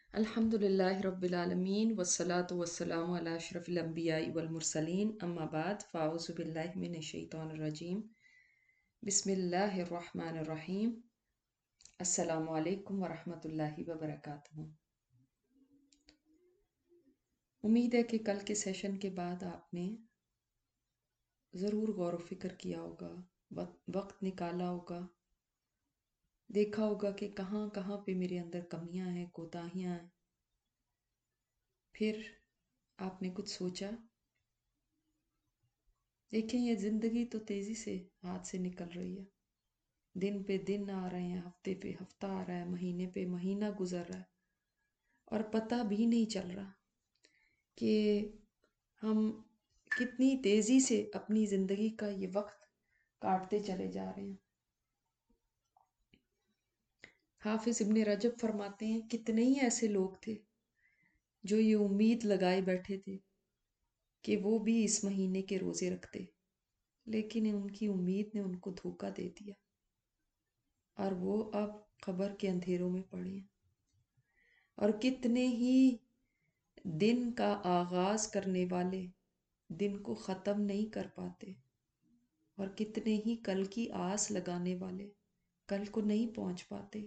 الحمد لله رب العالمين والصلاة والسلام على أشرف الأنبياء والمرسلين أما بعد فأعوذ بالله من الشيطان الرجيم بسم الله الرحمن الرحيم السلام عليكم ورحمة الله وبركاته۔ امید ہے کہ کل کے سیشن کے بعد آپ نے ضرور غور و فکر کیا ہوگا، وقت نکالا ہوگا، دیکھا ہوگا کہ کہاں کہاں پہ میرے اندر کمیاں ہیں، کوتاہیاں ہیں۔ پھر آپ نے کچھ سوچا۔ دیکھیں، یہ زندگی تو تیزی سے ہاتھ سے نکل رہی ہے، دن پہ دن آ رہے ہیں، ہفتے پہ ہفتہ آ رہا ہے، مہینے پہ مہینہ گزر رہا ہے، اور پتہ بھی نہیں چل رہا کہ ہم کتنی تیزی سے اپنی زندگی کا یہ وقت کاٹتے چلے جا رہے ہیں۔ حافظ ابن رجب فرماتے ہیں، کتنے ہی ایسے لوگ تھے جو یہ امید لگائے بیٹھے تھے کہ وہ بھی اس مہینے کے روزے رکھتے، لیکن ان کی امید نے ان کو دھوکہ دے دیا، اور وہ اب قبر کے اندھیروں میں پڑے ہیں۔ اور کتنے ہی دن کا آغاز کرنے والے دن کو ختم نہیں کر پاتے، اور کتنے ہی کل کی آس لگانے والے کل کو نہیں پہنچ پاتے۔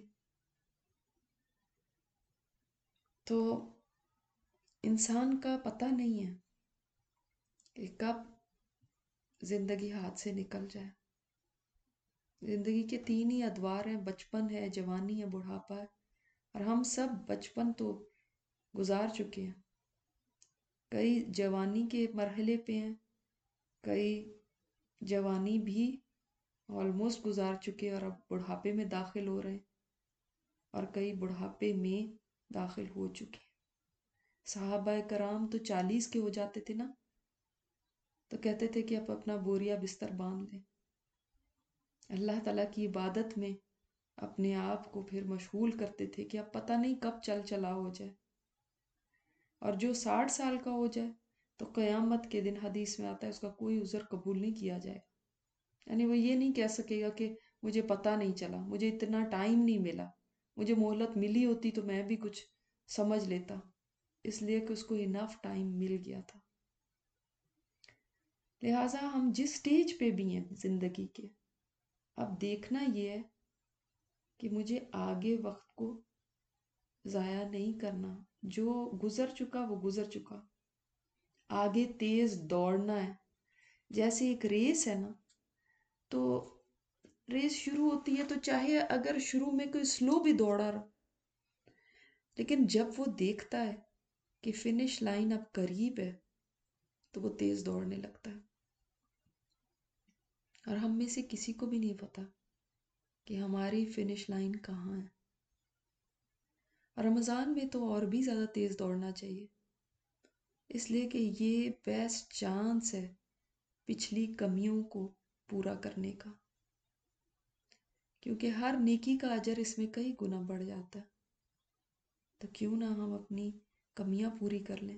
تو انسان کا پتہ نہیں ہے کہ کب زندگی ہاتھ سے نکل جائے۔ زندگی کے تین ہی ادوار ہیں، بچپن ہے، جوانی ہے، بڑھاپا ہے، اور ہم سب بچپن تو گزار چکے ہیں، کئی جوانی کے مرحلے پہ ہیں، کئی جوانی بھی آلموسٹ گزار چکے اور اب بڑھاپے میں داخل ہو رہے ہیں، اور کئی بڑھاپے میں داخل ہو چکے ہیں۔ صحابہ کرام تو 40 کے ہو جاتے تھے نا، تو کہتے تھے کہ اب اپنا بوریا بستر باندھ لیں، اللہ تعالیٰ کی عبادت میں اپنے آپ کو پھر مشغول کرتے تھے کہ اب پتہ نہیں کب چل چلا ہو جائے۔ اور جو 60 سال کا ہو جائے تو قیامت کے دن حدیث میں آتا ہے اس کا کوئی عذر قبول نہیں کیا جائے گا، یعنی وہ یہ نہیں کہہ سکے گا کہ مجھے پتہ نہیں چلا، مجھے اتنا ٹائم نہیں ملا، مجھے مہلت ملی ہوتی تو میں بھی کچھ سمجھ لیتا، اس لیے کہ اس کو انف ٹائم مل گیا تھا۔ لہٰذا ہم جس سٹیج پہ بھی ہیں زندگی کے، اب دیکھنا یہ ہے کہ مجھے آگے وقت کو ضائع نہیں کرنا، جو گزر چکا وہ گزر چکا، آگے تیز دوڑنا ہے۔ جیسے ایک ریس ہے نا، تو ریس شروع ہوتی ہے تو چاہے اگر شروع میں کوئی سلو بھی دوڑا رہا، لیکن جب وہ دیکھتا ہے کہ فنش لائن اب قریب ہے تو وہ تیز دوڑنے لگتا ہے۔ اور ہم میں سے کسی کو بھی نہیں پتا کہ ہماری فنش لائن کہاں ہے۔ اور رمضان میں تو اور بھی زیادہ تیز دوڑنا چاہیے، اس لیے کہ یہ بیسٹ چانس ہے پچھلی کمیوں کو پورا کرنے کا، کیونکہ ہر نیکی کا اجر اس میں کئی گنا بڑھ جاتا ہے۔ تو کیوں نہ ہم اپنی کمیاں پوری کر لیں۔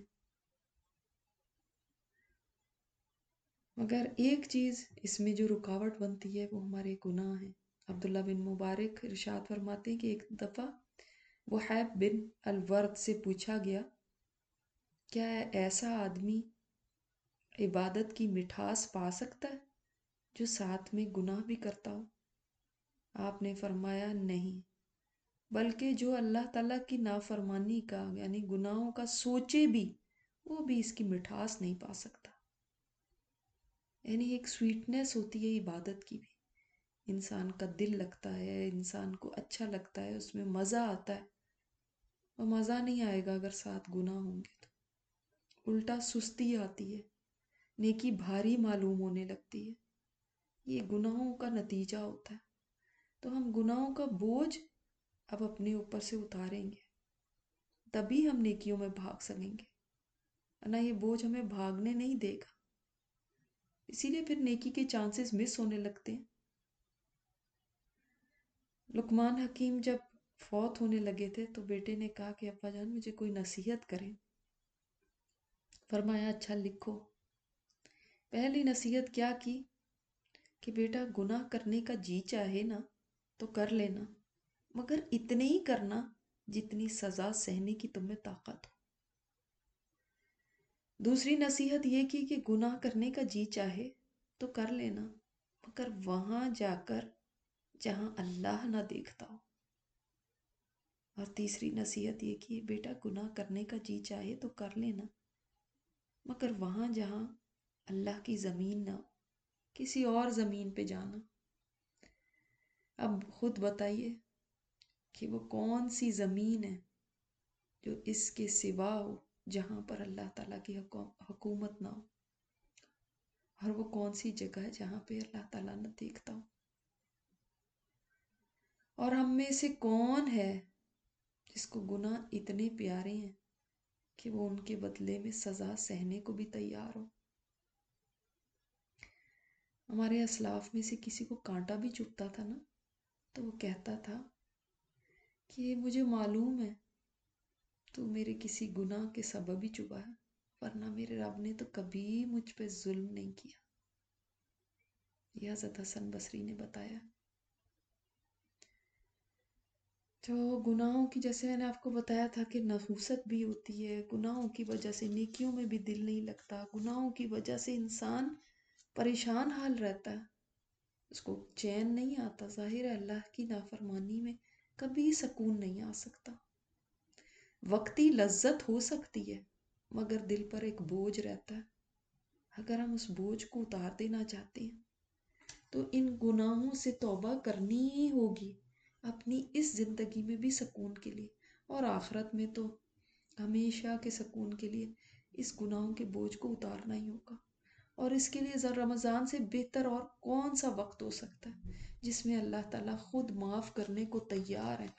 مگر ایک چیز اس میں جو رکاوٹ بنتی ہے وہ ہمارے گناہ ہیں۔ عبداللہ بن مبارک ارشاد فرماتے ہیں کہ ایک دفعہ وحیب بن الورد سے پوچھا گیا، کیا ایسا آدمی عبادت کی مٹھاس پا سکتا ہے جو ساتھ میں گناہ بھی کرتا ہو؟ آپ نے فرمایا نہیں، بلکہ جو اللہ تعالیٰ کی نافرمانی کا یعنی گناہوں کا سوچے بھی وہ بھی اس کی مٹھاس نہیں پا سکتا۔ یعنی ایک سویٹنس ہوتی ہے عبادت کی بھی، انسان کا دل لگتا ہے، انسان کو اچھا لگتا ہے، اس میں مزہ آتا ہے، اور مزہ نہیں آئے گا اگر ساتھ گناہ ہوں گے تو الٹا سستی آتی ہے، نیکی بھاری معلوم ہونے لگتی ہے۔ یہ گناہوں کا نتیجہ ہوتا ہے۔ تو ہم گناہوں کا بوجھ اب اپنے اوپر سے اتاریں گے، تبھی ہم نیکیوں میں بھاگ سکیں گے، ورنہ یہ بوجھ ہمیں بھاگنے نہیں دے گا۔ اسی لیے پھر نیکی کے چانسز مس ہونے لگتے ہیں۔ لقمان حکیم جب فوت ہونے لگے تھے تو بیٹے نے کہا کہ ابا جان مجھے کوئی نصیحت کریں۔ فرمایا اچھا لکھو۔ پہلی نصیحت کیا کی کہ بیٹا گناہ کرنے کا جی چاہے نا تو کر لینا، مگر اتنے ہی کرنا جتنی سزا سہنے کی تم میں طاقت ہو۔ دوسری نصیحت یہ کی کہ گناہ کرنے کا جی چاہے تو کر لینا، مگر وہاں جا کر جہاں اللہ نہ دیکھتا ہو۔ اور تیسری نصیحت یہ کی بیٹا گناہ کرنے کا جی چاہے تو کر لینا، مگر وہاں جہاں اللہ کی زمین نہ ہو، کسی اور زمین پہ جانا۔ اب خود بتائیے کہ وہ کون سی زمین ہے جو اس کے سوا ہو، جہاں پر اللہ تعالیٰ کی حکومت نہ ہو، اور وہ کون سی جگہ ہے جہاں پہ اللہ تعالیٰ نہ دیکھتا ہو۔ اور ہم میں سے کون ہے جس کو گناہ اتنے پیارے ہیں کہ وہ ان کے بدلے میں سزا سہنے کو بھی تیار ہو۔ ہمارے اسلاف میں سے کسی کو کانٹا بھی چبھتا تھا نا، تو وہ کہتا تھا کہ مجھے معلوم ہے تو میرے کسی گناہ کے سبب ہی چبھا ہے، ورنہ میرے رب نے تو کبھی مجھ پہ ظلم نہیں کیا۔ یہ حضرت حسن بصری نے بتایا۔ تو گناہوں کی، جیسے میں نے آپ کو بتایا تھا کہ نحوست بھی ہوتی ہے، گناہوں کی وجہ سے نیکیوں میں بھی دل نہیں لگتا، گناہوں کی وجہ سے انسان پریشان حال رہتا ہے، اس کو چین نہیں آتا۔ ظاہر ہے اللہ کی نافرمانی میں کبھی سکون نہیں آ سکتا۔ وقتی لذت ہو سکتی ہے مگر دل پر ایک بوجھ رہتا ہے۔ اگر ہم اس بوجھ کو اتار دینا چاہتے ہیں تو ان گناہوں سے توبہ کرنی ہی ہوگی، اپنی اس زندگی میں بھی سکون کے لیے، اور آخرت میں تو ہمیشہ کے سکون کے لیے اس گناہوں کے بوجھ کو اتارنا ہی ہوگا۔ اور اس کے لیے رمضان سے بہتر اور کون سا وقت ہو سکتا ہے جس میں اللہ تعالیٰ خود معاف کرنے کو تیار ہے۔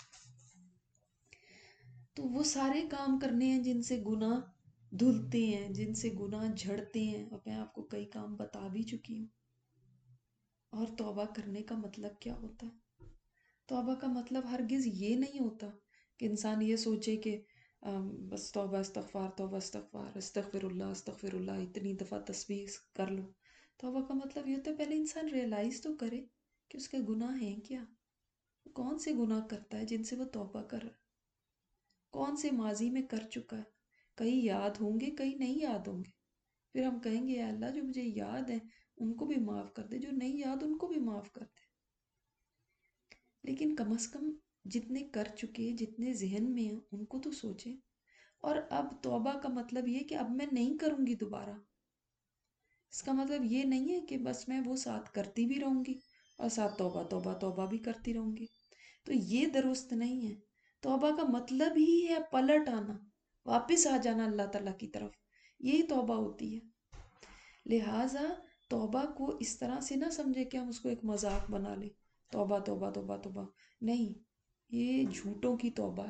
تو وہ سارے کام کرنے ہیں جن سے گناہ دھلتے ہیں، جن سے گناہ جھڑتے ہیں، اور میں آپ کو کئی کام بتا بھی چکی ہوں۔ اور توبہ کرنے کا مطلب کیا ہوتا ہے؟ توبہ کا مطلب ہرگز یہ نہیں ہوتا کہ انسان یہ سوچے کہ بس توبہ استغفار، توبہ استغفار، استغفر اللہ اتنی دفعہ تسبیح کر لو۔ توبہ کا مطلب یہ ہوتا ہے پہلے انسان ریئلائز تو کرے کہ اس کے گناہ ہیں کیا، کون سے گناہ کرتا ہے جن سے وہ توبہ کر رہا ہے، کون سے ماضی میں کر چکا ہے۔ کئی یاد ہوں گے، کئی نہیں یاد ہوں گے، پھر ہم کہیں گے اے اللہ جو مجھے یاد ہے ان کو بھی معاف کر دے، جو نہیں یاد ان کو بھی معاف کر دے۔ لیکن کم از کم جتنے کر چکے، جتنے ذہن میں ہیں ان کو تو سوچیں۔ اور اب توبہ کا مطلب یہ کہ اب میں نہیں کروں گی دوبارہ۔ اس کا مطلب یہ نہیں ہے کہ بس میں وہ ساتھ کرتی بھی رہوں گی اور ساتھ توبہ توبہ توبہ بھی کرتی رہوں گی، تو یہ درست نہیں ہے۔ توبہ کا مطلب ہی ہے پلٹ آنا، واپس آ جانا اللہ تعالیٰ کی طرف، یہی توبہ ہوتی ہے۔ لہٰذا توبہ کو اس طرح سے نہ سمجھے کہ ہم اس کو ایک مذاق بنا لیں، توبہ توبہ توبہ توبہ، نہیں، یہ جھوٹوں کی توبہ ہے۔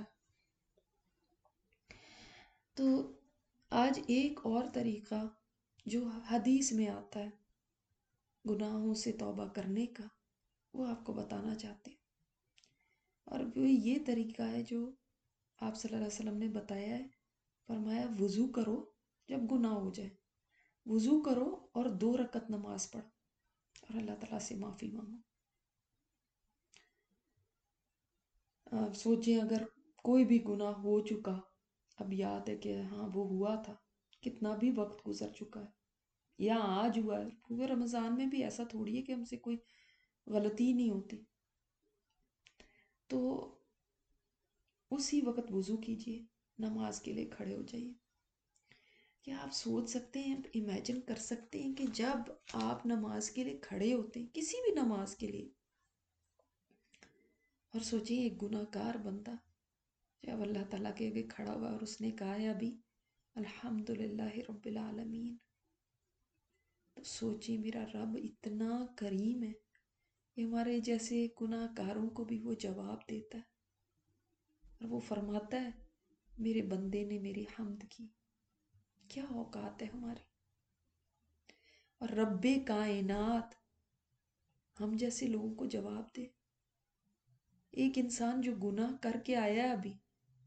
تو آج ایک اور طریقہ جو حدیث میں آتا ہے گناہوں سے توبہ کرنے کا، وہ آپ کو بتانا چاہتے ہیں، اور وہ یہ طریقہ ہے جو آپ صلی اللہ علیہ وسلم نے بتایا ہے۔ فرمایا وضو کرو جب گناہ ہو جائے، وضو کرو اور 2 رکعت نماز پڑھو اور اللہ تعالیٰ سے معافی مانگو۔ سوچیں اگر کوئی بھی گناہ ہو چکا، اب یاد ہے کہ ہاں وہ ہوا تھا، کتنا بھی وقت گزر چکا ہے یا آج ہوا ہے، کیونکہ رمضان میں بھی ایسا تھوڑی ہے کہ ہم سے کوئی غلطی نہیں ہوتی، تو اسی وقت وضو کیجئے، نماز کے لیے کھڑے ہو جائیے۔ کیا آپ سوچ سکتے ہیں، امیجن کر سکتے ہیں کہ جب آپ نماز کے لیے کھڑے ہوتے ہیں، کسی بھی نماز کے لیے، اور سوچیں ایک گناہ گار بندہ جب اللہ تعالیٰ کے آگے کھڑا ہوا اور اس نے کہا ہے ابھی الحمدللہ رب العالمین، تو سوچیں میرا رب اتنا کریم ہے کہ ہمارے جیسے گناہ گاروں کو بھی وہ جواب دیتا ہے، اور وہ فرماتا ہے میرے بندے نے میری حمد کی۔ کیا اوقات ہے ہماری، اور رب کائنات ہم جیسے لوگوں کو جواب دے۔ ایک انسان جو گناہ کر کے آیا ہے ابھی،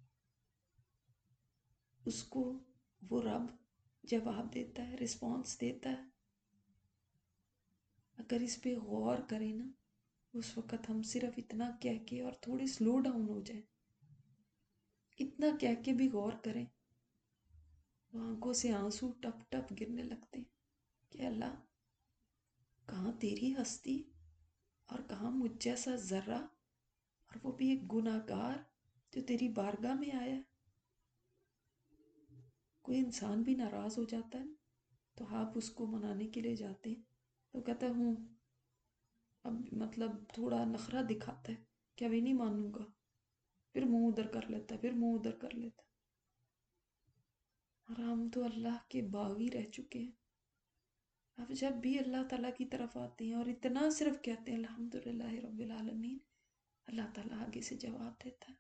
اس کو وہ رب جواب دیتا ہے، رسپانس دیتا ہے۔ اگر اس پہ غور کریں نا، اس وقت ہم صرف اتنا کہہ کے اور تھوڑے سلو ڈاؤن ہو جائیں اتنا کہہ کے بھی غور کریں تو آنکھوں سے آنسو ٹپ ٹپ گرنے لگتے ہیں کہ اللہ کہاں تیری ہستی اور کہاں مجھ جیسا ذرہ، اور وہ بھی ایک گناہ گار جو تیری بارگاہ میں آیا ہے۔ کوئی انسان بھی ناراض ہو جاتا ہے تو آپ اس کو منانے کے لیے جاتے ہیں تو کہتا ہوں، اب مطلب تھوڑا نخرہ دکھاتا ہے کہ ابھی نہیں مانوں گا، پھر منہ ادھر کر لیتا ہے، پھر منہ ادھر کر لیتا ہے۔ اور ہم تو اللہ کے باغی رہ چکے ہیں۔ اب جب بھی اللہ تعالیٰ کی طرف آتے ہیں اور اتنا صرف کہتے ہیں الحمدللہ رب العالمین، اللہ تعالیٰ آگے سے جواب دیتا ہے۔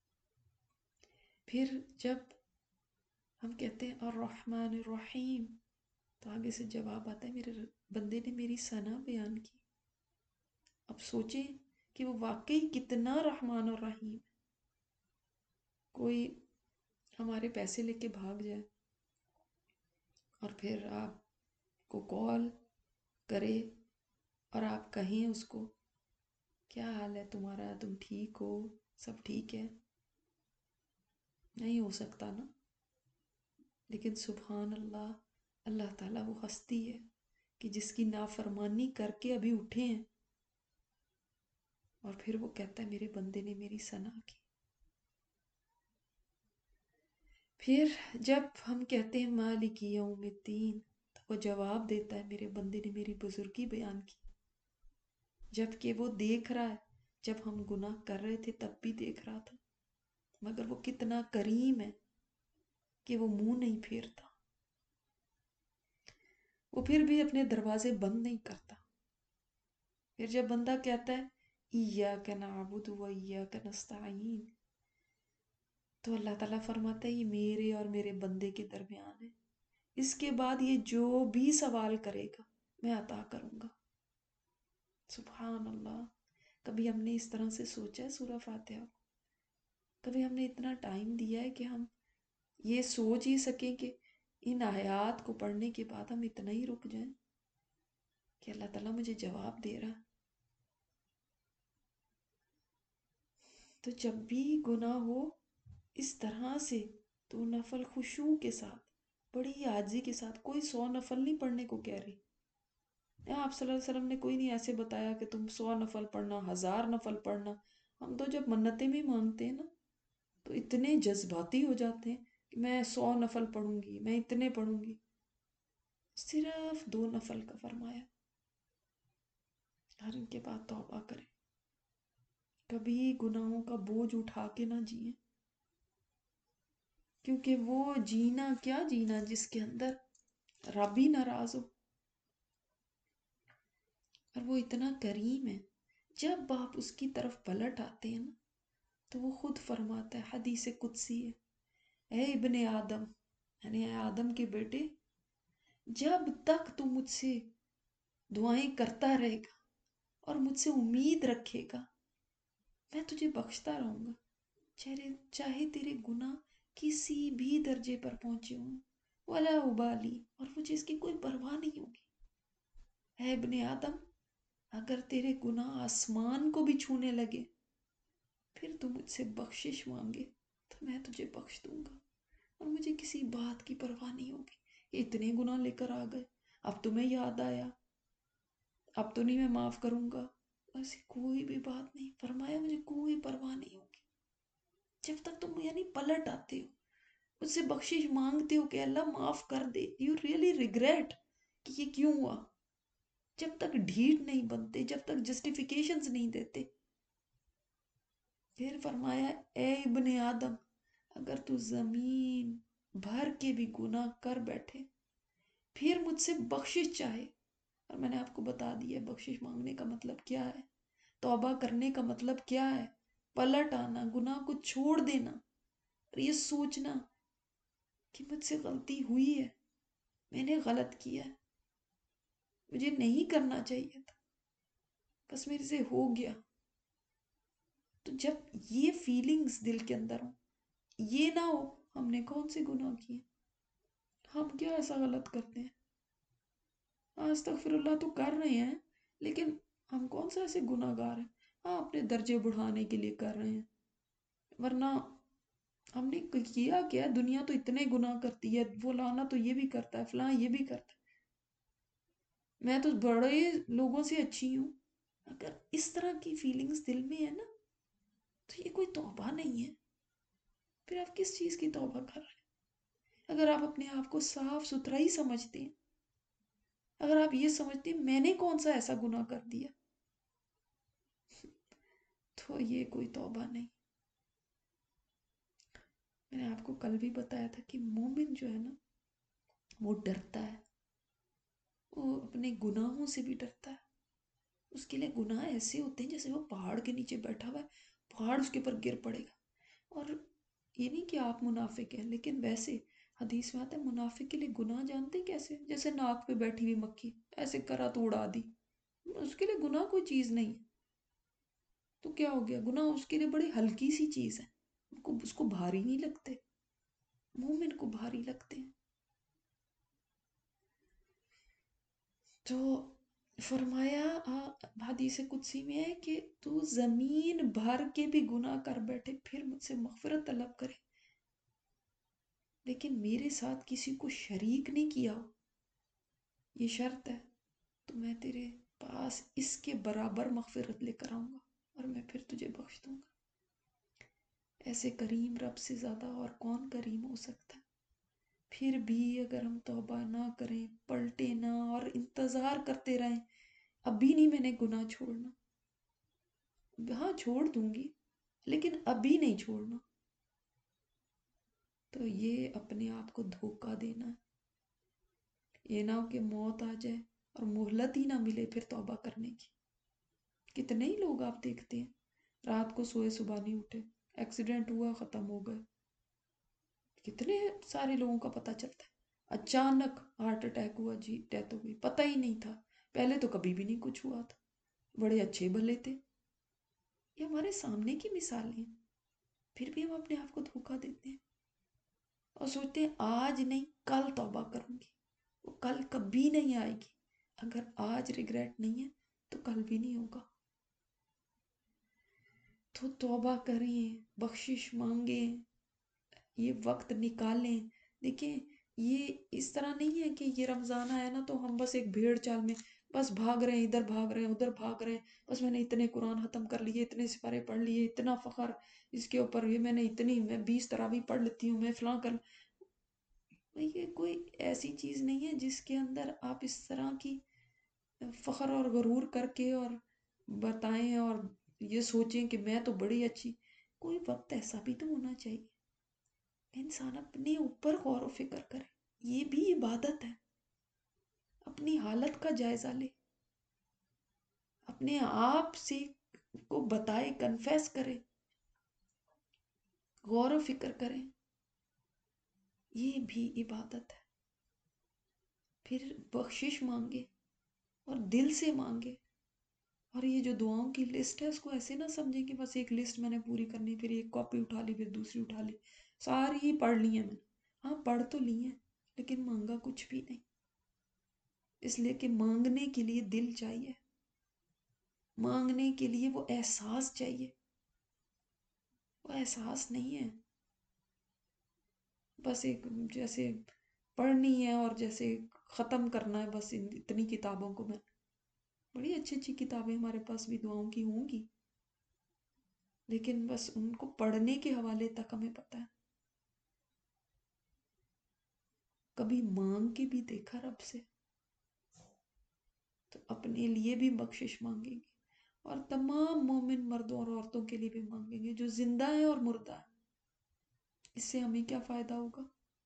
پھر جب ہم کہتے ہیں الرحمن الرحیم تو آگے سے جواب آتا ہے میرے بندے نے میری ثنا بیان کی۔ اب سوچیں کہ وہ واقعی کتنا رحمان اور رحیم ہے۔ کوئی ہمارے پیسے لے کے بھاگ جائے اور پھر آپ کو کال کرے اور آپ کہیں اس کو کیا حال ہے تمہارا، تم ٹھیک ہو، سب ٹھیک ہے، نہیں ہو سکتا نا۔ لیکن سبحان اللہ، اللہ تعالیٰ وہ ہستی ہے کہ جس کی نافرمانی کر کے ابھی اٹھے ہیں اور پھر وہ کہتا ہے میرے بندے نے میری ثنا کی۔ پھر جب ہم کہتے ہیں مالک یوم الدین تو وہ جواب دیتا ہے میرے بندے نے میری بزرگی بیان کی، جبکہ وہ دیکھ رہا ہے، جب ہم گناہ کر رہے تھے تب بھی دیکھ رہا تھا، مگر وہ کتنا کریم ہے کہ وہ منہ نہیں پھیرتا، وہ پھر بھی اپنے دروازے بند نہیں کرتا۔ پھر جب بندہ کہتا ہے ایاک نعبد و ایاک نستعین تو اللہ تعالیٰ فرماتا ہے یہ میرے اور میرے بندے کے درمیان ہے، اس کے بعد یہ جو بھی سوال کرے گا میں عطا کروں گا۔ سبحان اللہ، کبھی ہم نے اس طرح سے سوچا ہے سورہ فاتحہ کو؟ کبھی ہم نے اتنا ٹائم دیا ہے کہ ہم یہ سوچ ہی سکیں کہ ان آیات کو پڑھنے کے بعد ہم اتنا ہی رک جائیں کہ اللہ تعالیٰ مجھے جواب دے رہا۔ تو جب بھی گناہ ہو اس طرح سے تو نفل خشوع کے ساتھ، بڑی عاجزی کے ساتھ، کوئی 100 نفل نہیں پڑھنے کو کہہ رہی۔ آپ صلی اللہ علیہ وسلم نے کوئی نہیں ایسے بتایا کہ تم 100 نفل پڑھنا، 1000 نفل پڑھنا۔ ہم تو جب منتیں بھی مانگتے ہیں نا تو اتنے جذباتی ہو جاتے ہیں کہ میں 100 نفل پڑھوں گی، میں اتنے پڑھوں گی۔ صرف 2 نفل کا فرمایا، اور ان کے بعد توبہ کریں، کبھی گناہوں کا بوجھ اٹھا کے نہ جئیں، کیونکہ وہ جینا کیا جینا جس کے اندر رب ہی ناراض ہو، اور وہ اتنا کریم ہے۔ جب آپ اس کی طرف پلٹ آتے ہیں نا تو وہ خود فرماتا ہے، حدیث قدسی ہے، اے ابن آدم، یعنی اے آدم کے بیٹے، جب تک تو مجھ سے دعائیں کرتا رہے گا اور مجھ سے امید رکھے گا میں تجھے بخشتا رہوں گا، چاہے تیرے گناہ کسی بھی درجے پر پہنچے ہوں، ولا ابالی، اور مجھے اس کی کوئی پرواہ نہیں ہوگی۔ اے ابن آدم، اگر تیرے گناہ آسمان کو بھی چھونے لگے پھر تو مجھ سے بخشش مانگے تو میں تجھے بخش دوں گا، اور مجھے کسی بات کی پرواہ نہیں ہوگی کہ اتنے گناہ لے کر آ گئے، اب تمہیں یاد آیا، اب تو نہیں میں معاف کروں گا۔ ایسی کوئی بھی بات نہیں، فرمایا مجھے کوئی پرواہ نہیں ہوگی جب تک تم یعنی پلٹ آتے ہو، مجھ سے بخشش مانگتے ہو کہ اللہ معاف کر دے، یو ریئلی ریگریٹ کہ یہ کیوں ہوا، جب تک ڈھیٹ نہیں بنتے، جب تک جسٹیفیکیشنز نہیں دیتے۔ پھر فرمایا اے ابن آدم، اگر تو زمین بھر کے بھی گناہ کر بیٹھے پھر مجھ سے بخشش چاہے، اور میں نے آپ کو بتا دیا بخشش مانگنے کا مطلب کیا ہے، توبہ کرنے کا مطلب کیا ہے، پلٹ آنا، گناہ کو چھوڑ دینا، اور یہ سوچنا کہ مجھ سے غلطی ہوئی ہے، میں نے غلط کیا ہے، مجھے نہیں کرنا چاہیے تھا، بس میرے سے ہو گیا۔ تو جب یہ فیلنگز دل کے اندر ہوں، یہ نہ ہو ہم نے کون سے گناہ کیے، ہم کیا ایسا غلط کرتے ہیں، استغفر اللہ تو کر رہے ہیں لیکن ہم کون سا ایسے گناہ گار ہیں، ہاں اپنے درجے بڑھانے کے لیے کر رہے ہیں، ورنہ ہم نے کیا کیا؟ دنیا تو اتنے گناہ کرتی ہے، وہ لانا تو یہ بھی کرتا ہے، فلاں یہ بھی کرتا ہے، میں تو بڑے لوگوں سے اچھی ہوں. اگر اس طرح کی فیلنگز دل میں ہے نا تو یہ کوئی توبہ نہیں ہے. پھر آپ کس چیز کی توبہ کر رہے ہیں؟ اگر آپ اپنے آپ کو صاف ستھرا ہی سمجھتے ہیں، اگر آپ یہ سمجھتے ہیں میں نے کون سا ایسا گناہ کر دیا، تو یہ کوئی توبہ نہیں. میں نے آپ کو کل بھی بتایا تھا کہ مومن جو ہے نا وہ ڈرتا ہے، وہ اپنے گناہوں سے بھی ڈرتا ہے. اس کے لیے گناہ ایسے ہوتے ہیں جیسے وہ پہاڑ کے نیچے بیٹھا ہوا ہے، پہاڑ اس کے اوپر گر پڑے گا. اور یہ نہیں کہ آپ منافق ہیں، لیکن ویسے حدیث میں آتا ہے منافق کے لیے گناہ جانتے کیسے؟ جیسے ناک پہ بیٹھی ہوئی مکھی، ایسے کرا تو اڑا دی. اس کے لیے گناہ کوئی چیز نہیں ہے. تو کیا ہو گیا؟ گناہ اس کے لیے بڑی ہلکی سی چیز ہے، اس کو بھاری نہیں لگتے. مومن کو بھاری لگتے ہیں. تو فرمایا حدیث قدسی میں ہے کہ تو زمین بھر کے بھی گناہ کر بیٹھے پھر مجھ سے مغفرت طلب کرے، لیکن میرے ساتھ کسی کو شریک نہیں کیا ہو، یہ شرط ہے، تو میں تیرے پاس اس کے برابر مغفرت لے کر آؤں گا اور میں پھر تجھے بخش دوں گا. ایسے کریم رب سے زیادہ اور کون کریم ہو سکتا ہے؟ پھر بھی اگر ہم توبہ نہ کریں، پلٹے نہ اور انتظار کرتے رہیں ابھی نہیں میں نے گناہ چھوڑنا، ہاں چھوڑ دوں گی لیکن ابھی نہیں چھوڑنا، تو یہ اپنے آپ کو دھوکہ دینا ہے. یہ نہ ہو کہ موت آ جائے اور مہلت ہی نہ ملے پھر توبہ کرنے کی. کتنے ہی لوگ آپ دیکھتے ہیں رات کو سوئے صبح نہیں اٹھے، ایکسیڈنٹ ہوا ختم ہو گئے. کتنے سارے لوگوں کا پتہ چلتا ہے اچانک ہارٹ اٹیک ہوا جی ڈیتھ ہو گئی، پتہ ہی نہیں تھا، پہلے تو کبھی بھی نہیں کچھ ہوا تھا، بڑے اچھے بھلے تھے. یہ ہمارے سامنے کی مثالیں ہیں، پھر بھی ہم اپنے آپ کو دھوکہ دیتے ہیں اور سوچتے ہیں آج نہیں کل توبہ کروں گی. وہ کل کبھی نہیں آئے گی. اگر آج ریگریٹ نہیں ہے تو کل بھی نہیں ہوگا. تو توبہ کریں، بخشش مانگیں، یہ وقت نکالیں. دیکھیں یہ اس طرح نہیں ہے کہ یہ رمضان آیا نا تو ہم بس ایک بھیڑ چال میں بس بھاگ رہے ہیں، ادھر بھاگ رہے ہیں ادھر بھاگ رہے ہیں، بس میں نے اتنے قرآن ختم کر لیے، اتنے سپارے پڑھ لیے، اتنا فخر اس کے اوپر، یہ میں 20 تراویح پڑھ لیتی ہوں، میں فلاں کر. یہ کوئی ایسی چیز نہیں ہے جس کے اندر آپ اس طرح کی فخر اور غرور کر کے اور بتائیں اور یہ سوچیں کہ میں تو بڑی اچھی. کوئی وقت ایسا بھی تو ہونا چاہیے انسان اپنے اوپر غور و فکر کرے. یہ بھی عبادت ہے. اپنی حالت کا جائزہ لے، اپنے آپ سے کو بتائے، کنفیس کرے، غور و فکر کریں. یہ بھی عبادت ہے. پھر بخشش مانگے اور دل سے مانگے. اور یہ جو دعاؤں کی لسٹ ہے اس کو ایسے نہ سمجھیں کہ بس ایک لسٹ میں نے پوری کرنی، پھر ایک کاپی اٹھا لی پھر دوسری اٹھا لی، ساری ہی پڑھ لی ہیں میں نے. ہاں پڑھ تو لی ہیں لیکن مانگا کچھ بھی نہیں. اس لیے کہ مانگنے کے لیے دل چاہیے، مانگنے کے لیے وہ احساس چاہیے. وہ احساس نہیں ہے، بس ایک جیسے پڑھنی ہے اور جیسے ختم کرنا ہے بس اتنی کتابوں کو. میں بڑی اچھی اچھی کتابیں ہمارے پاس بھی دعاؤں کی ہوں گی، لیکن بس ان کو پڑھنے کے حوالے تک ہمیں پتہ ہے. کبھی مانگ کے بھی دیکھا رب سے؟ تو اپنے لیے بھی بخشش مانگیں گے اور تمام مومن مردوں اور عورتوں کے لیے بھی مانگیں گے جو زندہ ہیں اور مردہ ہیں. اس سے ہمیں کیا فائدہ ہوگا؟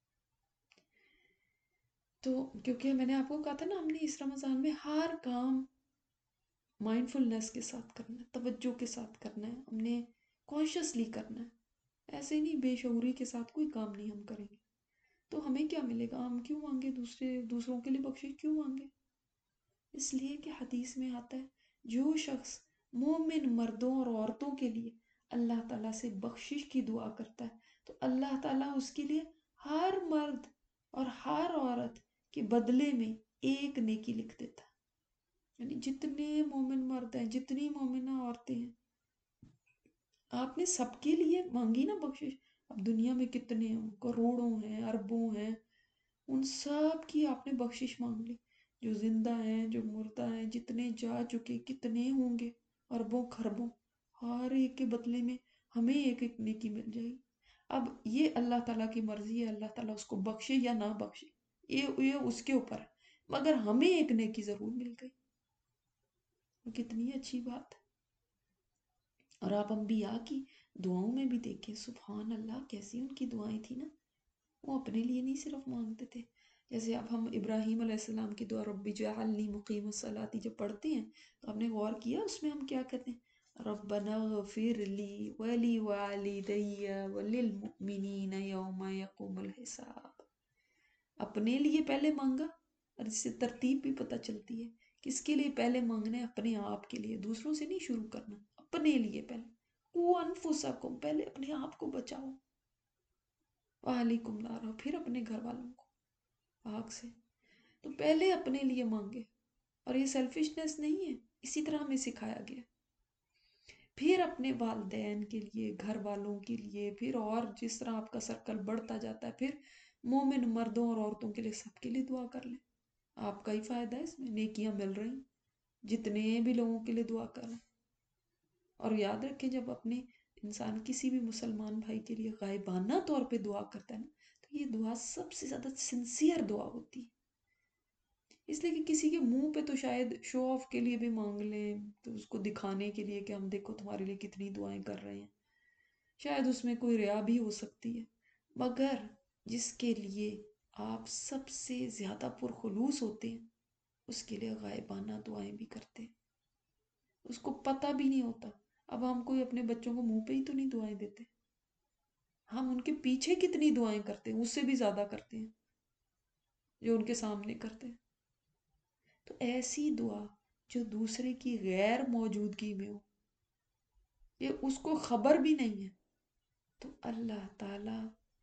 تو کیونکہ میں نے آپ کو کہا تھا نا ہم نے اس رمضان میں ہر کام مائنڈفلنس کے ساتھ کرنا ہے، توجہ کے ساتھ کرنا ہے، ہم نے کانشیسلی کرنا ہے. ایسے نہیں بے شعوری کے ساتھ کوئی کام نہیں ہم کریں گے. تو ہمیں کیا ملے گا؟ ہم کیوں مانگے دوسروں کے لیے بخشش کیوں مانگے؟ اس لیے کہ حدیث میں آتا ہے جو شخص مومن مردوں اور عورتوں کے لیے اللہ تعالیٰ سے بخشش کی دعا کرتا ہے تو اللہ تعالیٰ اس کے لیے ہر مرد اور ہر عورت کے بدلے میں ایک نیکی لکھ دیتا ہے. یعنی جتنے مومن مرد ہیں، جتنی مومنہ عورتیں ہیں، آپ نے سب کے لیے مانگی نا بخشش، اب دنیا میں کتنے ہیں، کروڑوں ہیں، اربوں ہیں، ان سب کی آپ نے بخشش مانگ لی. جو زندہ ہیں، جو مردہ ہیں، جتنے جا چکے کتنے ہوں گے، اربوں خربوں، ہر ایک کے بدلے میں ہمیں ایک ایک نیکی مل جائے گی. اب یہ اللہ تعالیٰ کی مرضی ہے، اللہ تعالیٰ اس کو بخشے یا نہ بخشے، یہ اس کے اوپر ہے، مگر ہمیں ایک نیکی ضرور مل گئی. کتنی اچھی بات ہے. اور آپ انبیاء کی دعاؤں میں بھی دیکھیں، سبحان اللہ کیسی ان کی دعائیں تھیں نا. وہ اپنے لیے نہیں صرف مانگتے تھے. جیسے اب ہم ابراہیم علیہ السلام کی دعا رب اجعلنی مقیم الصلاۃ جب پڑھتے ہیں تو آپ نے غور کیا اس میں ہم کیا کہتے ہیں؟ ربنا اغفر لی ولی والدی وللمؤمنین یوم یقوم الحساب. اپنے لیے پہلے مانگا، اور اس سے ترتیب بھی پتہ چلتی ہے کس کے لیے پہلے مانگنا ہے. اپنے آپ کے لیے، دوسروں سے نہیں شروع کرنا، اپنے لیے پہلے. قوا انفسکم، پہلے اپنے آپ کو بچاؤ. وعلیکم نارا، پھر اپنے گھر والوں کو آگ سے. تو پہلے اپنے لیے مانگے، اور یہ سیلفشنس نہیں ہے، اسی طرح ہمیں سکھایا گیا. پھر اپنے والدین کے لیے، گھر والوں کے لیے، پھر اور جس طرح آپ کا سرکل بڑھتا جاتا ہے، پھر مومن مردوں اور عورتوں کے لیے، سب کے لیے دعا کر لیں. آپ کا ہی فائدہ ہے، اس میں نیکیاں مل رہی، جتنے بھی لوگوں کے لیے دعا کریں. اور یاد رکھیں جب اپنے انسان کسی بھی مسلمان بھائی کے لیے غائبانہ طور پہ دعا کرتا ہے نا، تو یہ دعا سب سے زیادہ سنسیئر دعا ہوتی ہے. اس لیے کہ کسی کے منہ پہ تو شاید شو آف کے لیے بھی مانگ لیں، تو اس کو دکھانے کے لیے کہ ہم دیکھو تمہارے لیے کتنی دعائیں کر رہے ہیں، شاید اس میں کوئی ریا بھی ہو سکتی ہے. مگر جس کے لیے آپ سب سے زیادہ پرخلوص ہوتے ہیں، اس کے لیے غائبانہ دعائیں بھی کرتے ہیں. اس کو پتہ بھی نہیں ہوتا. اب ہم کوئی اپنے بچوں کو منہ پہ ہی تو نہیں دعائیں دیتے، ہم ان کے پیچھے کتنی دعائیں کرتے ہیں، اس سے بھی زیادہ کرتے ہیں جو ان کے سامنے کرتے ہیں. تو ایسی دعا جو دوسرے کی غیر موجودگی میں ہو، یہ اس کو خبر بھی نہیں ہے، تو اللہ تعالی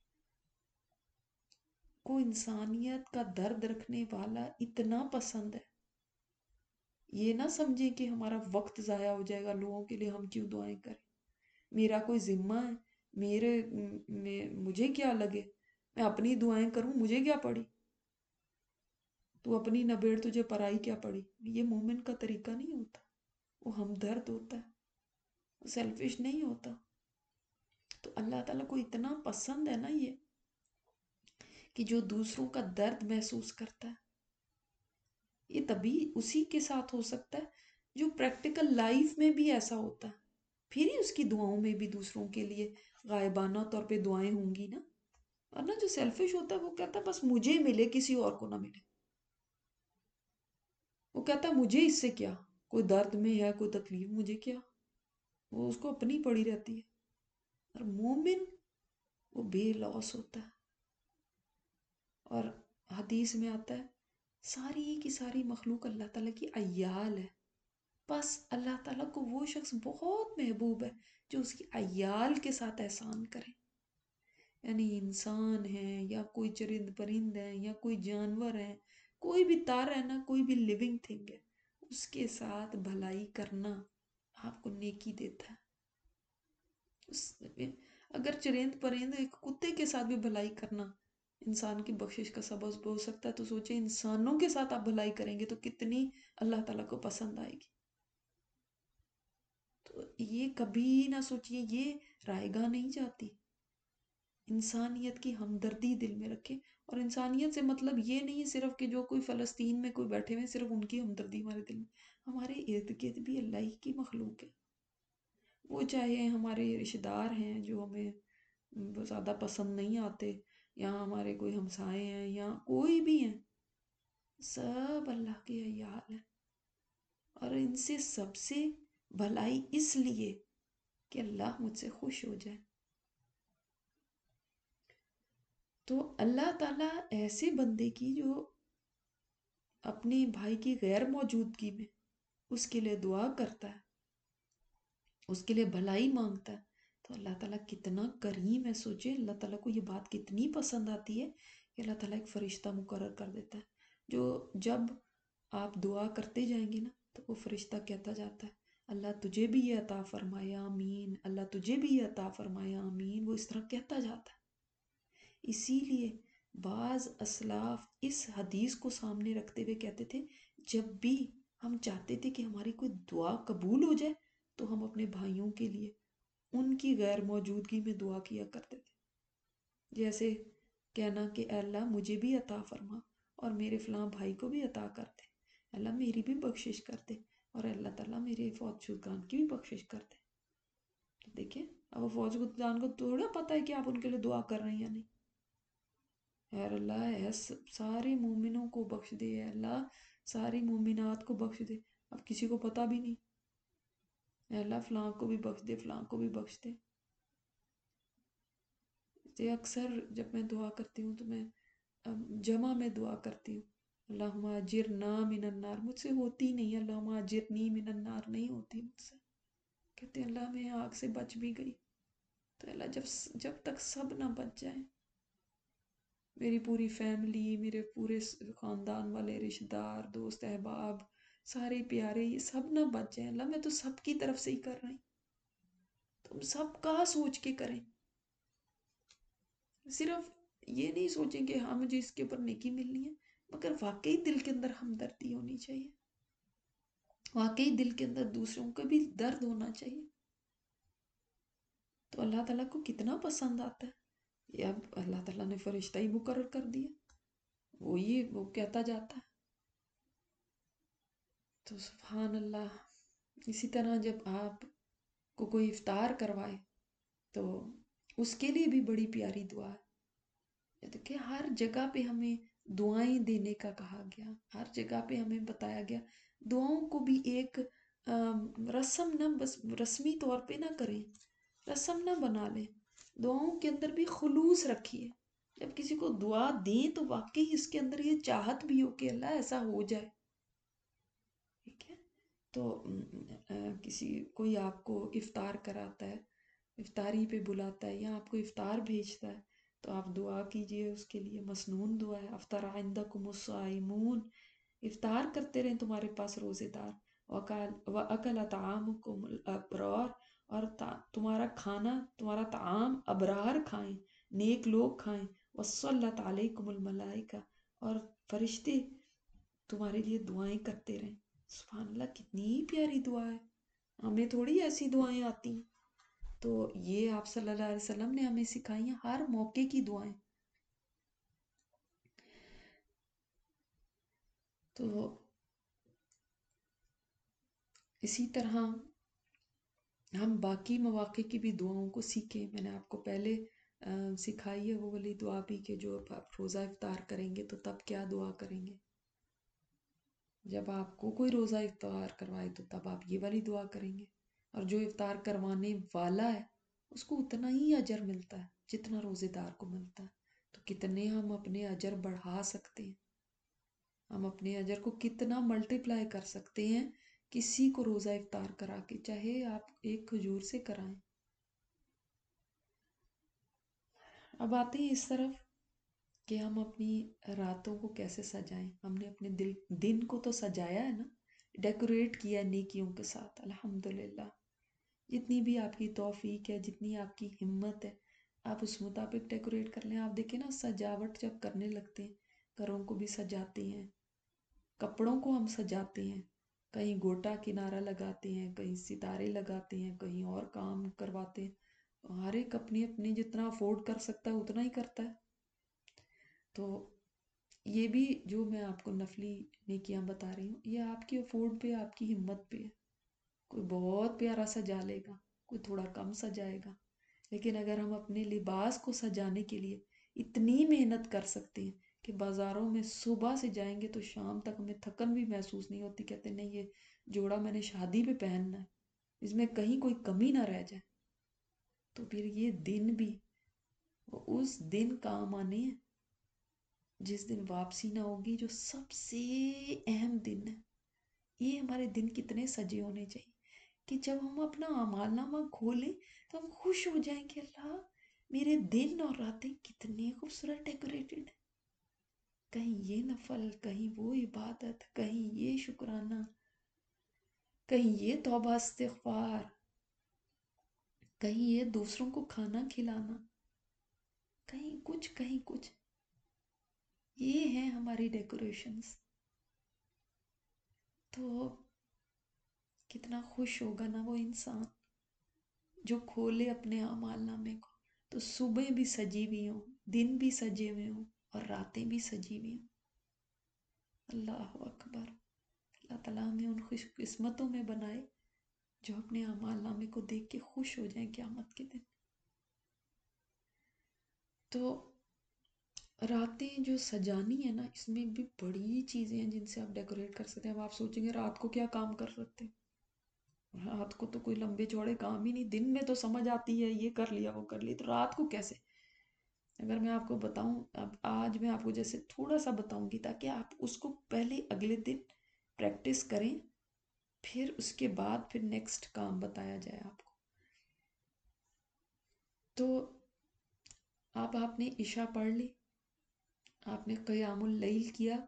کو انسانیت کا درد رکھنے والا اتنا پسند ہے. یہ نہ سمجھیں کہ ہمارا وقت ضائع ہو جائے گا لوگوں کے لیے، ہم کیوں دعائیں کریں، میرا کوئی ذمہ ہے، مجھے کیا لگے، میں اپنی دعائیں کروں، مجھے کیا پڑی، تو اپنی نبیڑ تجھے پرائی کیا پڑی. یہ مومن کا طریقہ نہیں ہوتا. وہ ہمدرد ہوتا ہے، وہ سیلفش نہیں ہوتا. تو اللہ تعالیٰ کو اتنا پسند ہے نا یہ، کہ جو دوسروں کا درد محسوس کرتا ہے. یہ تبھی اسی کے ساتھ ہو سکتا ہے جو پریکٹیکل لائف میں بھی ایسا ہوتا ہے، پھر ہی اس کی دعاؤں میں بھی دوسروں کے لیے غائبانہ طور پہ دعائیں ہوں گی نا. ورنہ جو سیلفش ہوتا ہے وہ کہتا ہے بس مجھے ملے، کسی اور کو نہ ملے. وہ کہتا ہے مجھے اس سے کیا، کوئی درد میں ہے، کوئی تکلیف، مجھے کیا. وہ اس کو اپنی پڑی رہتی ہے. اور مومن وہ بے لوس ہوتا ہے. اور حدیث میں آتا ہے ساری کی ساری مخلوق اللہ تعالیٰ کی عیال ہے، بس اللہ تعالیٰ کو وہ شخص بہت محبوب ہے جو اس کی عیال کے ساتھ احسان کرے. یعنی انسان ہے یا کوئی چرند پرند ہے یا کوئی جانور ہے، کوئی بھی تار ہے نا، کوئی بھی لیونگ تھنگ ہے، اس کے ساتھ بھلائی کرنا آپ کو نیکی دیتا ہے. اگر چرند پرند ایک کتے کے ساتھ بھی بھلائی کرنا انسان کی بخشش کا سبب ہو سکتا ہے، تو سوچیں انسانوں کے ساتھ آپ بھلائی کریں گے تو کتنی اللہ تعالیٰ کو پسند آئے گی. تو یہ کبھی نہ سوچئے، یہ رائے گاہ نہیں جاتی. انسانیت کی ہمدردی دل میں رکھیں. اور انسانیت سے مطلب یہ نہیں ہے صرف کہ جو کوئی فلسطین میں کوئی بیٹھے ہوئے صرف ان کی ہمدردی ہمارے دل میں. ہمارے ارد گرد بھی اللہ ہی کی مخلوق ہے، وہ چاہے ہمارے رشتہ دار ہیں جو ہمیں زیادہ پسند نہیں آتے، یا ہمارے کوئی ہمسائے ہیں یا کوئی بھی ہیں، سب اللہ کے عیال ہیں. اور ان سے سب سے بھلائی اس لیے کہ اللہ مجھ سے خوش ہو جائے. تو اللہ تعالیٰ ایسے بندے کی جو اپنے بھائی کی غیر موجودگی میں اس کے لیے دعا کرتا ہے، اس کے لیے بھلائی مانگتا ہے، تو اللہ تعالیٰ کتنا کریم ہے. سوچے اللہ تعالیٰ کو یہ بات کتنی پسند آتی ہے کہ اللہ تعالیٰ ایک فرشتہ مقرر کر دیتا ہے جو جب آپ دعا کرتے جائیں گے نا تو وہ فرشتہ کہتا جاتا ہے اللہ تجھے بھی یہ عطا فرمائے آمین، اللہ تجھے بھی یہ عطا فرمائے آمین، وہ اس طرح کہتا جاتا ہے۔ اسی لیے بعض اسلاف اس حدیث کو سامنے رکھتے ہوئے کہتے تھے جب بھی ہم چاہتے تھے کہ ہماری کوئی دعا قبول ہو جائے تو ہم اپنے بھائیوں کے لیے ان کی غیر موجودگی میں دعا کیا کرتے تھے، جیسے کہنا کہ اے اللہ مجھے بھی عطا فرما اور میرے فلاں بھائی کو بھی عطا کر دے، اللہ میری بھی بخشش کر دے، اور اللہ تعالیٰ میرے فوت شدگان کی بھی بخشش کر دے۔ تو دیکھیں اب وہ فوت شدگان کو تھوڑا پتہ ہے کہ آپ ان کے لیے دعا کر رہے ہیں یا نہیں۔ اے اللہ اے سارے مومنوں کو بخش دے، اے اللہ ساری مومنات کو بخش دے، اب کسی کو پتہ بھی نہیں، اے اللہ فلاں کو بھی بخش دے، فلاں کو بھی بخش دے۔ یہ اکثر جب میں دعا کرتی ہوں تو میں جمع میں دعا کرتی ہوں، اللہم اجرنا من النار، مجھ سے ہوتی نہیں، اللہم اجرنی من النار نہیں ہوتی مجھ سے، کہتے ہیں اللہ میں آگ سے بچ بھی گئی، تو اللہ جب تک سب نہ بچ جائیں، میری پوری فیملی، میرے پورے خاندان والے رشتہ دار دوست احباب سارے پیارے یہ سب نہ بچ جائیں، اللہ میں تو سب کی طرف سے ہی کر رہی، تم سب کا سوچ کے کریں، صرف یہ نہیں سوچیں کہ ہاں مجھے اس کے اوپر نیکی ملنی ہے، مگر واقعی دل کے اندر ہمدردی ہونی چاہیے، واقعی دل کے اندر دوسروں کا بھی درد ہونا چاہیے، تو اللہ تعالیٰ کو کتنا پسند آتا ہے۔ یہ اب اللہ تعالیٰ نے فرشتہ ہی مقرر کر دیا، وہ کہتا جاتا ہے، تو سبحان اللہ۔ اسی طرح جب آپ کو کوئی افطار کروائے تو اس کے لیے بھی بڑی پیاری دعا ہے، دیکھیں ہر جگہ پہ ہمیں دعائیں دینے کا کہا گیا، ہر جگہ پہ ہمیں بتایا گیا دعاؤں کو بھی ایک رسم نہ، بس رسمی طور پہ نہ کریں، رسم نہ بنا لیں، دعاؤں کے اندر بھی خلوص رکھیے، جب کسی کو دعا دیں تو واقعی اس کے اندر یہ چاہت بھی ہو کہ اللہ ایسا ہو جائے، ٹھیک ہے۔ تو کوئی آپ کو افطار کراتا ہے، افطاری پہ بلاتا ہے یا آپ کو افطار بھیجتا ہے تو آپ دعا کیجئے اس کے لیے، مسنون دعا ہے، افطر عندکم الصائمون، افطار کرتے رہیں تمہارے پاس روزے دار، وَأَكَلَ طَعَامُكُمُ الْأَبْرَارُ، اور تمہارا کھانا، تمہارا طعام ابرار کھائیں، نیک لوگ کھائیں، وَصَلَّتْ عَلَيْكُمُ الْمَلَائِكَةُ، اور فرشتے تمہارے لیے دعائیں کرتے رہیں۔ سبحان اللہ، کتنی پیاری دعا ہے، ہمیں تھوڑی ایسی دعائیں آتی ہیں، تو یہ آپ صلی اللہ علیہ وسلم نے ہمیں سکھائی ہیں ہر موقع کی دعائیں۔ تو اسی طرح ہم باقی مواقع کی بھی دعاؤں کو سیکھیں، میں نے آپ کو پہلے سکھائی ہے وہ والی دعا بھی کہ جو آپ روزہ افطار کریں گے تو تب کیا دعا کریں گے، جب آپ کو کوئی روزہ افطار کروائے تو تب آپ یہ والی دعا کریں گے، اور جو افطار کروانے والا ہے اس کو اتنا ہی اجر ملتا ہے جتنا روزے دار کو ملتا ہے، تو کتنے ہم اپنے اجر بڑھا سکتے ہیں، ہم اپنے اجر کو کتنا ملٹیپلائی کر سکتے ہیں کسی کو روزہ افطار کرا کے، چاہے آپ ایک کھجور سے کرائیں۔ اب آتے ہیں اس طرف کہ ہم اپنی راتوں کو کیسے سجائیں، ہم نے اپنے دن کو تو سجایا ہے نا، ڈیکوریٹ کیا ہے نیکیوں کے ساتھ، الحمدللہ، جتنی بھی آپ کی توفیق ہے، جتنی آپ کی ہمت ہے آپ اس مطابق ڈیکوریٹ کر لیں۔ آپ دیکھیں نا سجاوٹ جب کرنے لگتے ہیں، گھروں کو بھی سجاتے ہیں، کپڑوں کو ہم سجاتے ہیں، کہیں گوٹا کنارہ لگاتے ہیں، کہیں ستارے لگاتے ہیں، کہیں اور کام کرواتے ہیں، ہر ایک اپنی اپنی جتنا افورڈ کر سکتا ہے اتنا ہی کرتا ہے۔ تو یہ بھی جو میں آپ کو نفلی نیکیاں بتا رہی ہوں یہ آپ کی افورڈ پہ، آپ کی ہمت پہ ہے، کوئی بہت پیارا سجا لے گا، کوئی تھوڑا کم سجائے گا، لیکن اگر ہم اپنے لباس کو سجانے کے لیے اتنی محنت کر سکتے ہیں کہ بازاروں میں صبح سے جائیں گے تو شام تک ہمیں تھکن بھی محسوس نہیں ہوتی، کہتے نہیں یہ جوڑا میں نے شادی پہ پہننا ہے، اس میں کہیں کوئی کمی نہ رہ جائے، تو پھر یہ دن بھی وہ اس دن کام آنے ہیں جس دن واپسی نہ ہوگی، جو سب سے اہم دن ہے۔ یہ ہمارے دن کتنے سجے ہونے چاہیے کہ جب ہم اپنا اعمال نامہ کھولیں تو ہم خوش ہو جائیں کہ اللہ میرے دن اور راتیں کتنے خوبصورت ڈیکوریٹڈ ہیں، کہیں یہ نفل، کہیں وہ عبادت، کہیں یہ شکرانہ، کہیں یہ توبہ استغفار، کہیں یہ دوسروں کو کھانا کھلانا، کہیں کچھ. یہ ہیں ہماری ڈیکوریشنز. تو کتنا خوش ہوگا نا وہ انسان جو کھولے اپنے اعمال نامے کو، تو صبح بھی سجی ہوئی ہوں، دن بھی سجے ہوئے ہوں، اور راتیں بھی سجی ہوئی ہوں. اللہ اکبر. اللہ تعالیٰ ہمیں ان خوش قسمتوں میں بنائے جو اپنے اعمال نامے کو دیکھ کے خوش ہو جائیں قیامت کے دن. تو راتیں جو سجانی ہے نا، اس میں بھی بڑی چیزیں ہیں جن سے آپ ڈیکوریٹ کر سکتے ہیں. اب آپ سوچیں گے رات کو کیا کام کر سکتے ہیں؟ رات کو تو کوئی لمبے چوڑے کام ہی نہیں. دن میں تو سمجھ آتی ہے یہ کر لیا وہ کر لیا، تو رات کو کیسے؟ اگر میں آپ کو بتاؤں، اب آج میں آپ کو جیسے تھوڑا سا بتاؤں گی تاکہ آپ اس کو پہلے اگلے دن پریکٹس کریں، پھر اس کے بعد پھر نیکسٹ کام بتایا جائے آپ کو. تو آپ نے عشاء پڑھ لی، آپ نے قیام اللیل کیا.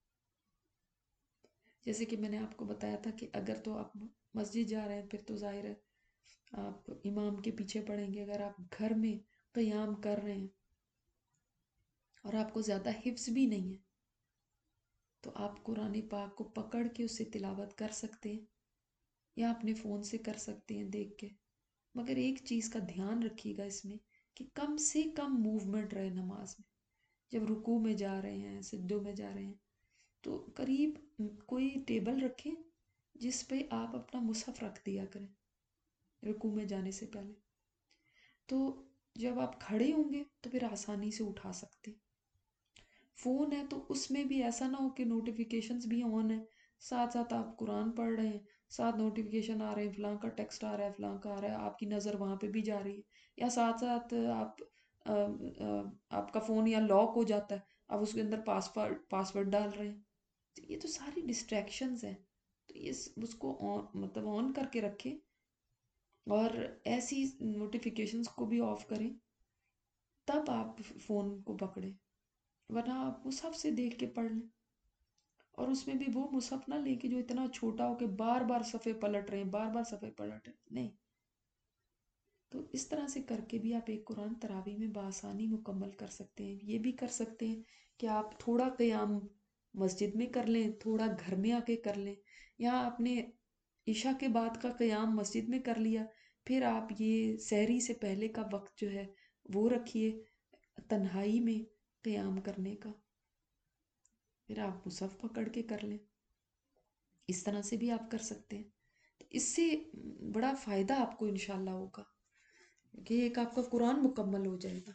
جیسے کہ میں نے آپ کو بتایا تھا کہ اگر تو آپ مسجد جا رہے ہیں پھر تو ظاہر ہے آپ امام کے پیچھے پڑھیں گے. اگر آپ گھر میں قیام کر رہے ہیں اور آپ کو زیادہ حفظ بھی نہیں ہے تو آپ قرآن پاک کو پکڑ کے اسے تلاوت کر سکتے ہیں، یا اپنے فون سے کر سکتے ہیں دیکھ کے. مگر ایک چیز کا دھیان رکھیے گا اس میں کہ کم سے کم موومنٹ رہے نماز میں. جب رکوع میں جا رہے ہیں، سجدوں میں جا رہے ہیں، تو قریب کوئی ٹیبل رکھیں جس پہ آپ اپنا مصحف رکھ دیا کریں رکوع میں جانے سے پہلے. تو جب آپ کھڑے ہوں گے تو پھر آسانی سے اٹھا سکتے. فون ہے تو اس میں بھی ایسا نہ ہو کہ نوٹیفیکیشنز بھی آن ہیں، ساتھ ساتھ آپ قرآن پڑھ رہے ہیں، ساتھ نوٹیفیکیشن آ رہے ہیں، فلاں کا ٹیکسٹ آ رہا ہے، فلاں کا آ رہا ہے، آپ کی نظر وہاں پہ بھی جا رہی ہے، یا ساتھ ساتھ آپ کا فون یا لاک ہو جاتا ہے، آپ اس کے اندر پاسورڈ ڈال رہے ہیں. تو یہ تو ساری ڈسٹریکشنز ہیں. تو اس کو مطلب آن کر کے رکھیں، اور ایسی نوٹیفیکیشنز کو بھی آف کریں، تب آپ فون کو پکڑیں. ورنہ آپ مصحف سے دیکھ کے پڑھ لیں. اور اس میں بھی وہ مصحف نہ لیں کہ جو اتنا چھوٹا ہو کہ بار بار صفحے پلٹ رہے ہیں، بار بار صفحے پلٹ رہے ہیں، نہیں. تو اس طرح سے کر کے بھی آپ ایک قرآن تراویح میں بآسانی مکمل کر سکتے ہیں. یہ بھی کر سکتے ہیں کہ آپ تھوڑا قیام مسجد میں کر لیں، تھوڑا گھر میں آ کے کر لیں، یا آپ نے عشاء کے بعد کا قیام مسجد میں کر لیا، پھر آپ یہ سحری سے پہلے کا وقت جو ہے وہ رکھیے تنہائی میں قیام کرنے کا، پھر آپ مصحف پکڑ کے کر لیں. اس طرح سے بھی آپ کر سکتے ہیں. اس سے بڑا فائدہ آپ کو انشاءاللہ ہوگا کہ ایک آپ کا قرآن مکمل ہو جائے گا.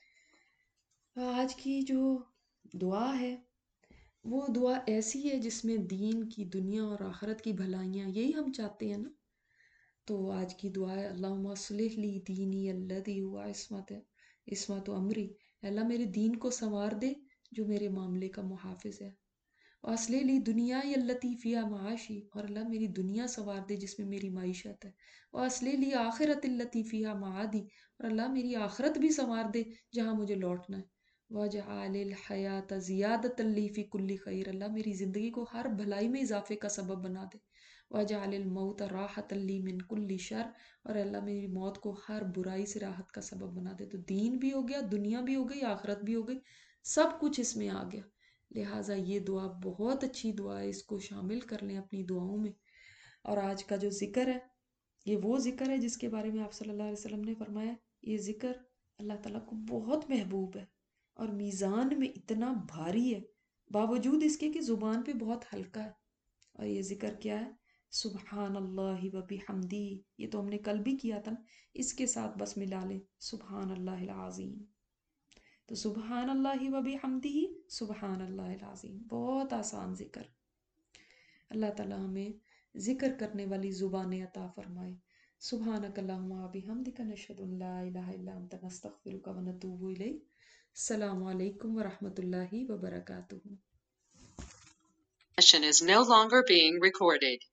آج کی جو دعا ہے وہ دعا ایسی ہے جس میں دین کی، دنیا اور آخرت کی بھلائیاں، یہی ہم چاہتے ہیں نا. تو آج کی دعا ہے اللہم اصلح لی دینی الذی ہوا عصمت امری. اللہ میرے دین کو سنوار دے جو میرے معاملے کا محافظ ہے. واصلح لی دنیای التی فیہا معاشی، اور اللہ میری دنیا سنوار دے جس میں میری معیشت ہے. واصلح لی آخرت التی فیہا معادی، اور اللہ میری آخرت بھی سنوار دے جہاں مجھے لوٹنا ہے. واجعل الحیات زیادۃ لی فی کل خیر، اللہ میری زندگی کو ہر بھلائی میں اضافے کا سبب بنا دے. واجعل الموت راحۃ لی من کل شر، اور اللہ میری موت کو ہر برائی سے راحت کا سبب بنا دے. تو دین بھی ہو گیا، دنیا بھی ہو گئی، آخرت بھی ہو گئی، سب کچھ اس میں آ گیا. لہٰذا یہ دعا بہت اچھی دعا ہے، اس کو شامل کر لیں اپنی دعاؤں میں. اور آج کا جو ذکر ہے یہ وہ ذکر ہے جس کے بارے میں آپ صلی اللہ علیہ وسلم نے فرمایا یہ ذکر اللہ تعالیٰ کو بہت محبوب ہے اور میزان میں اتنا بھاری ہے باوجود اس کے کہ زبان پہ بہت ہلکا ہے. اور یہ ذکر کیا ہے؟ سبحان اللہ و بحمدی. یہ تو ہم نے کل بھی کیا تھا نا، اس کے ساتھ بس ملا لیں سبحان اللہ العظیم. تو سبحان اللہ و بحمدہ، سبحان اللہ العظیم، بہت آسان ذکر. اللہ تعالیٰ ہمیں ذکر کرنے والی زبانیں عطا فرمائے. سبحانک اللہم و بحمدک، نشہد ان لا الہ الا انت، نستغفرک و نتوب الیک. السلام علیکم ورحمۃ اللہ وبرکاتہ. Session is no longer being recorded.